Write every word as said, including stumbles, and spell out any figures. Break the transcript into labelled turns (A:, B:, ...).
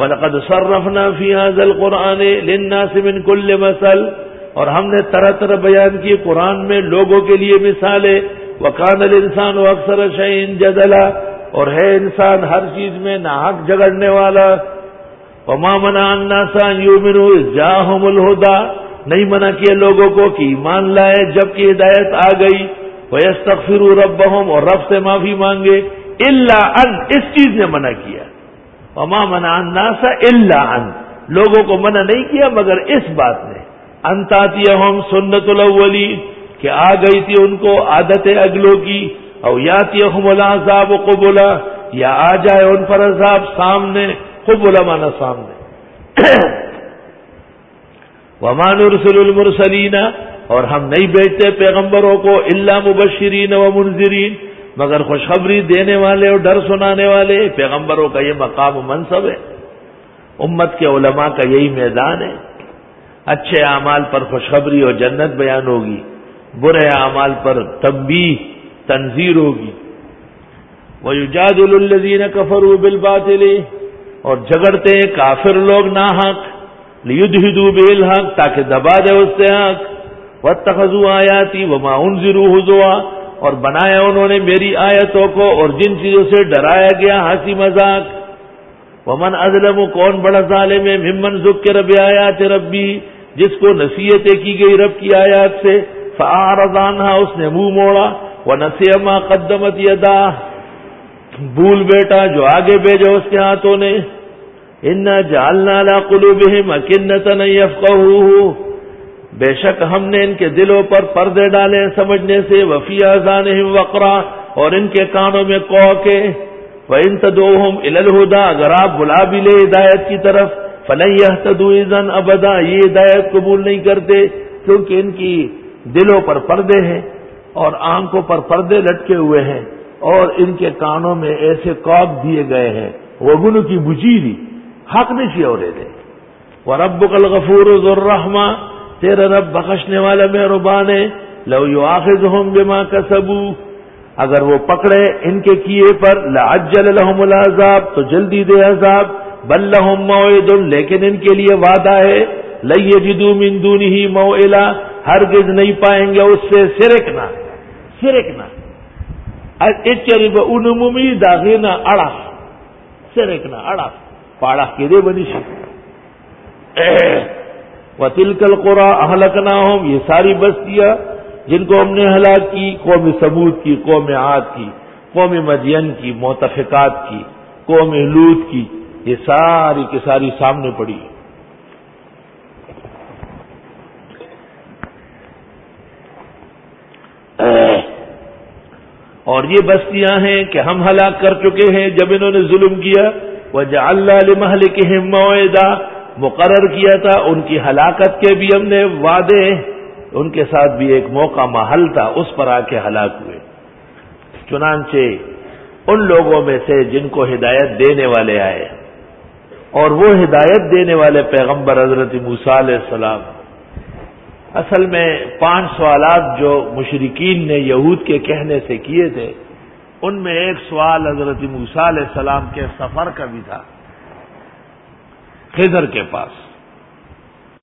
A: وَلَقَدْ صَرَّفْنَا فِي هَذَا الْقُرْآنِ لِلنَّاسِ مِنْ كُلِّ مَثَلٍ، اور ہم نے طرح طرح بیان کی قرآن میں لوگوں کے لیے مثالیں. وَكَانَ الْإِنسَانُ أَكْثَرَ شَيْءٍ جَدَلًا، اور ہے انسان ہر چیز میں ناحق جھگڑنے والا. وَمَا مَنَعَ النَّاسَ أَن يُؤْمِنُوا إِذْ جَاءَهُمُ الْهُدَىٰ، نہیں منع کیا لوگوں کو کہ ایمان لائے جبکہ ہدایت آ گئی. وَيَسْتَغْفِرُوا رَبَّهُمْ، اور رب سے معافی مانگے. إِلَّا أَن، اس چیز نے منع کیا. وَمَا مَنَعَ النَّاسَ إِلَّا أَن، لوگوں کو منع نہیں کیا مگر اس بات نے. أَن تَأْتِيَهُمْ سُنَّةُ الْأَوَّلِينَ، کہ آ گئی تھی ان کو عادت اگلوں کی. او یاتیہم العذاب قبلا، یا آ جائے ان پر عذاب سامنے. قبلا مانا سامنے. وما نرسل المرسلین، اور ہم نہیں بھیجتے پیغمبروں کو الا مبشرین و منذرین، مگر خوشخبری دینے والے اور ڈر سنانے والے. پیغمبروں کا یہ مقام و منصب ہے. امت کے علماء کا یہی میدان ہے. اچھے اعمال پر خوشخبری اور جنت بیان ہوگی، برے اعمال پر تنبیہ تنذیر ہوگی. وَيُجَادِلُ الَّذِينَ كَفَرُوا بِالْبَاطِلِ، اور جھگڑتے ہیں کافر لوگ ناحق. لِيُدْحِضُوا بِهِ الْحَقَّ، تاکہ دبا دے اس سے حق. وَاتَّخَذُوا آيَاتِي وَمَا أُنذِرُوا هُزُوًا، اور بنایا انہوں نے میری آیتوں کو اور جن چیزوں سے ڈرایا گیا ہنسی مذاق. وَمَنْ أَظْلَمُ، کون بڑا ظالم ہے، ممن ذُكِّرَ بِآيَاتِ رَبِّهِ، جس کو نصیحتیں کی گئی رب کی آیات سے. فَأَعْرَضَ عَنْهَا، اس نے منہ موڑا. وَنَسِيَ مَا قَدَّمَتْ يَدَاهُ، بھول بیٹا جو آگے بھیجا اس کے ہاتھوں نے. إِنَّا جَعَلْنَا عَلَىٰ قُلُوبِهِمْ أَكِنَّةً أَن يَفْقَهُوهُ، بے شک ہم نے ان کے دلوں پر پردے ڈالے سمجھنے سے. وَفِي آذَانِهِمْ وَقْرًا، اور ان کے کانوں میں کوک ہے. وَإِن تَدْعُوهُمْ إِلَى الْهُدَىٰ، اگر آپ بلا بھی لے ہدایت کی طرف. فَلَن يَهْتَدُوا إِذًا أَبَدًا، یہ ہدایت قبول نہیں کرتے کیونکہ ان کی دلوں پر پردے ہیں اور آنکھوں پر پردے لٹکے ہوئے ہیں اور ان کے کانوں میں ایسے کوک دیے گئے ہیں وگن کی بجیری حق نشی اور دے. وَرَبُّكَ الْغَفُورُ ذُو الرَّحْمَةِ، تیرا رب بخشنے والا مہربان ہے. لَوْ يُؤَاخِذُهُم بِمَا كَسَبُوا، اگر وہ پکڑے ان کے کیے پر. لَعَجَّلَ لَهُمُ الْعَذَابَ، تو جلدی دے عذاب. بَل لَّهُم مَّوْعِدٌ، لیکن ان کے لیے وعدہ ہے. لَن يَجِدُوا مِن دُونِهِ مَوْعِلًا، ہرگز نہیں پائیں گے اس سے سرکنا سرکنا اچرب انمومی داغینا اڑا سرکنا اڑا پاڑا کے دے بنیشی. وَتِلْكَ الْقُرَىٰ أَهْلَكْنَاهُمْ، یہ ساری بستیاں جن کو ہم نے ہلاک کی، قوم سمود کی، قوم عاد کی، قوم مدین کی، مؤتفقات کی، قوم لوط کی، یہ ساری کی ساری سامنے پڑی. اور یہ بستیاں ہیں کہ ہم ہلاک کر چکے ہیں جب انہوں نے ظلم کیا. وَجَعَلْنَا لِمَهْلِكِهِم مَّوْعِدًا، مقرر کیا تھا ان کی ہلاکت کے بھی ہم نے وعدے، ان کے ساتھ بھی ایک موقع محل تھا، اس پر آ کے ہلاک ہوئے. چنانچہ ان لوگوں میں سے جن کو ہدایت دینے والے آئے، اور وہ ہدایت دینے والے پیغمبر حضرت موسیٰ علیہ السلام. اصل میں پانچ سوالات جو مشرکین نے یہود کے کہنے سے کیے تھے، ان میں ایک سوال حضرت موسیٰ علیہ السلام کے سفر کا بھی تھا خضر کے پاس.